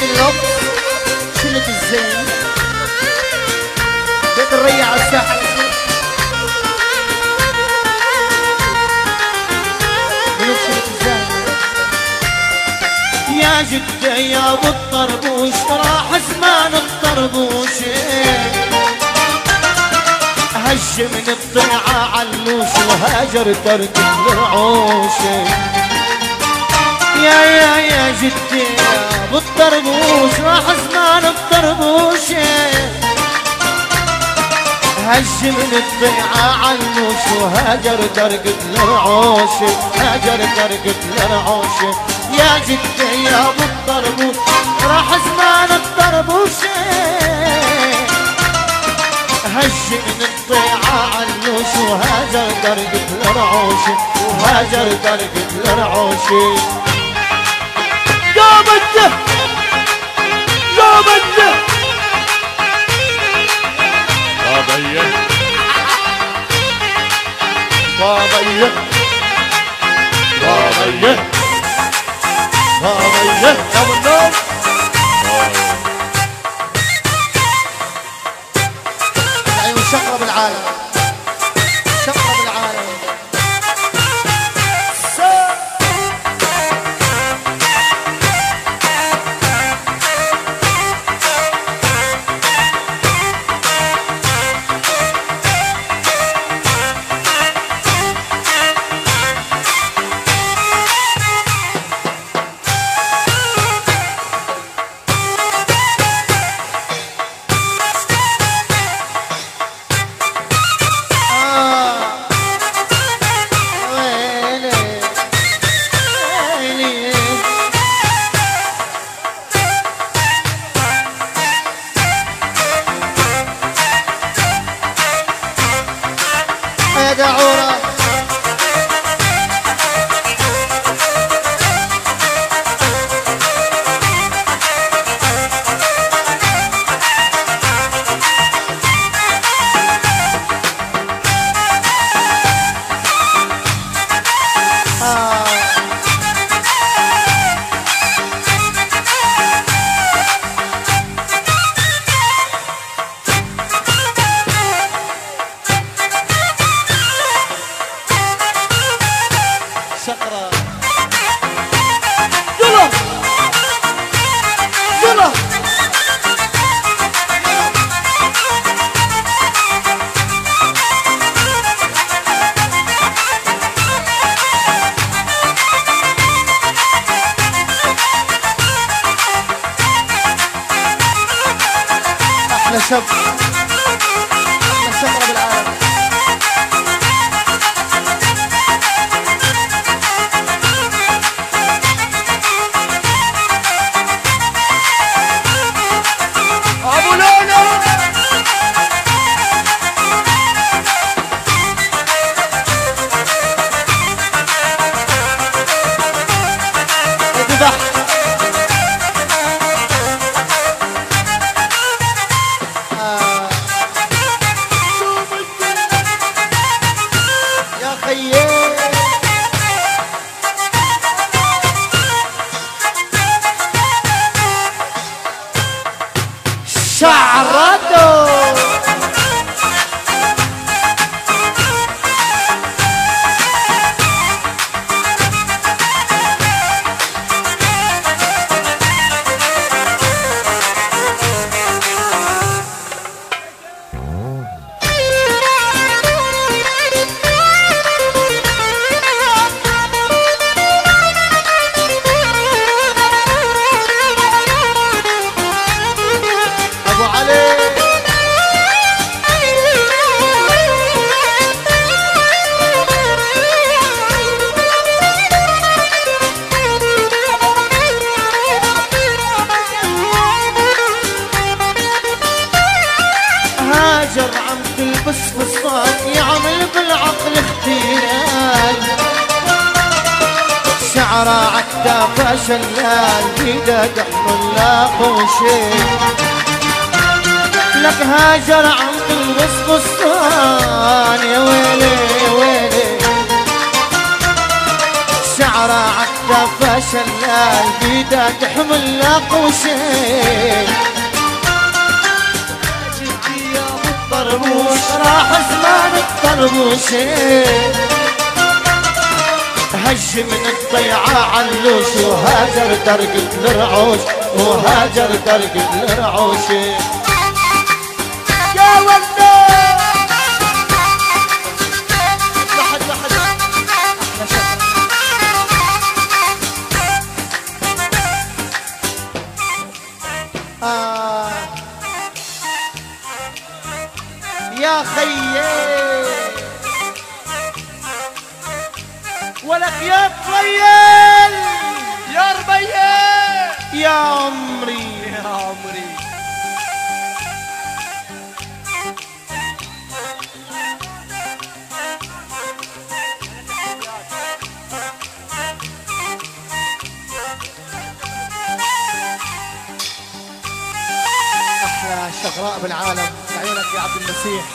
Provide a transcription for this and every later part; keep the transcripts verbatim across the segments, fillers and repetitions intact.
اللطف شلة الزين بيت الريع على الساحة بيوت شلة الزين. يا جدة يا ابو الطربوش راح زمان الطربوش هج من الضيعة علوش وهاجر ترك الرعوش. يا يا يا جدي يا ابو الطربوش راح زمان الطربوش هج من الضيعة علوش وهاجر ترك الرعوش هاجر ترك الرعوش. يا جدي يا ابو الطربوش راح زمان الطربوش هج من الضيعة علوش وهاجر درقة الرعوش وهاجر درقة الرعوش. يا بده يا بده بابيه بابيه بابيه بابيه يا بنور عيون شقرة بالعالم شقرة بالعالم. دعورة شقرة يلا يلا احلى شب احلى شقرة بالعالم. شعرته ابو علي هاجر عم تلبس فستان يعمل بالعقل اختيار شعره عكتافه شلال بيده دحم لا خوشي. لك هاجر عم تلبس فستان يا ويلي يا ويلي شعره عكتافه شلال بيده تحمل قوسين جدي يا ابو الطربوش راح زمان الطربوشين هج من الضيعة علوش وهاجر درقة الرعوش وهاجر درقة الرعوش يا ولد لحد لحد احلى شغل آه يا خيي ولك يا طويل يا ربيع يا عمري يا عمري احلى شغراء بالعالم عيونك يا عبد المسيح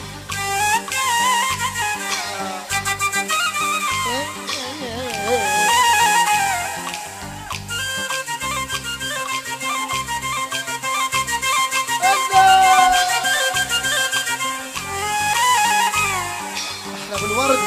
احلى بالورد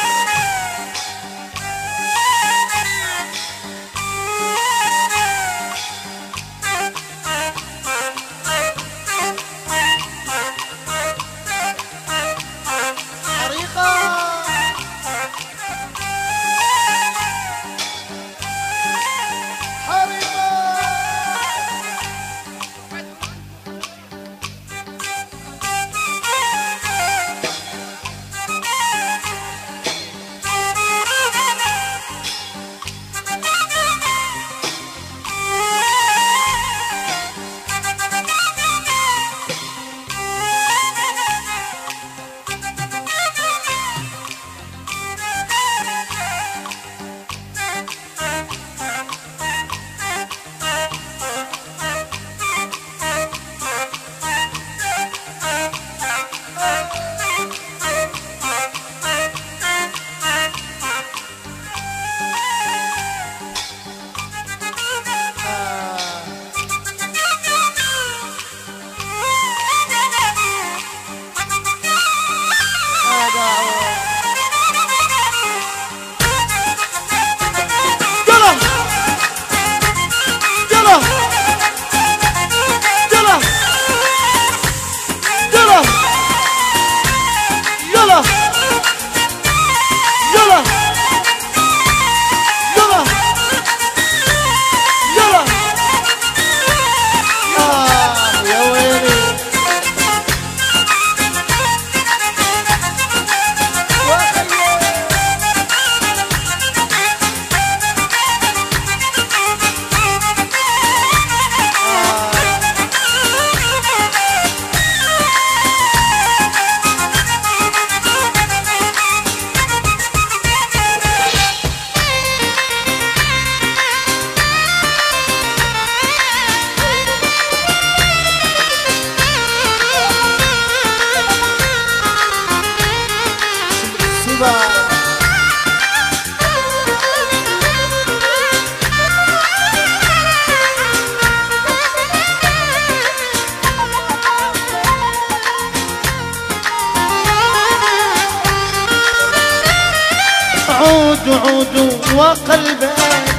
عود عود وقلبه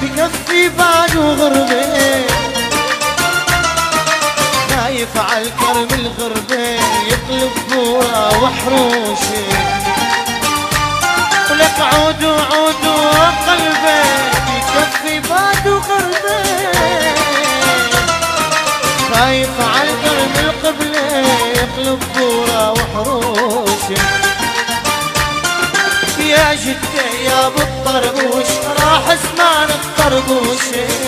بكفي بعد وغربه خايف عالكرم الغربه يقلب بورا وحروشه ولك عود عود وقلبه بكفي بعد وغربه خايف عالكرم القبله يقلب بورا وحروشه يا جدة يا ابو الطربوش راح زمان الطربوش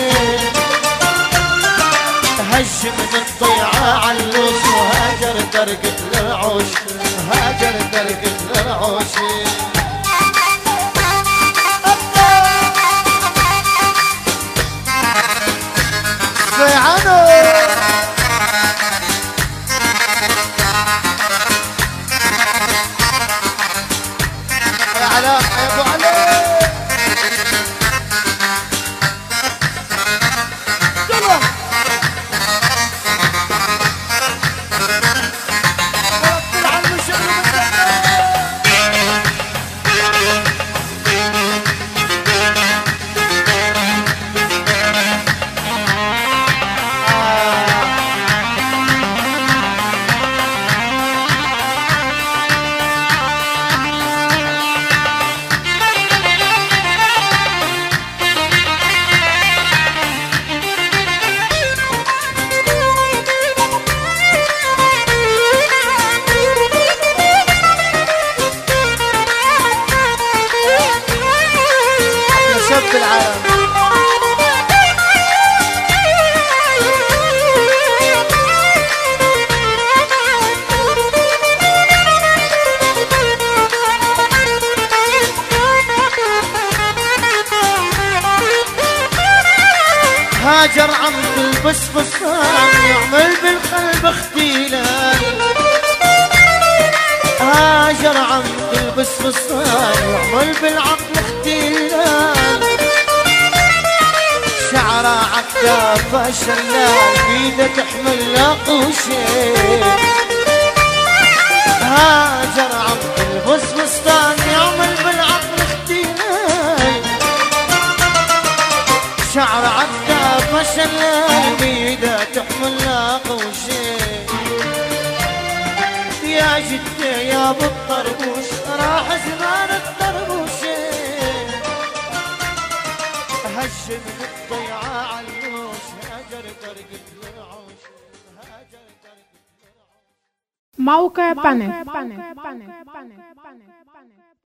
هج من الضيعة علوش وهاجر درقة الرعوش هاجر درقة الرعوش ضيعانو يا علاء يا ابو علاء هاجر عم تلبس فستان يعمل بالقلب اختيلان، هاجر عم تلبس فستان يعمل بالعقل اختيلان، شعره عكافة شلال بيده تحمل لاقوشين، هاجر عم تلبس فستان يعمل بالعقل اختيلان، شعر عكافة شلال بيده تحمل لاقوشين، يا جدة يا ابو الطربوش راح زمان الطربوشين، هج من الضيعة علوش هاجر طرقت للعوش هاجر طرقت للعوش. موقع بانل.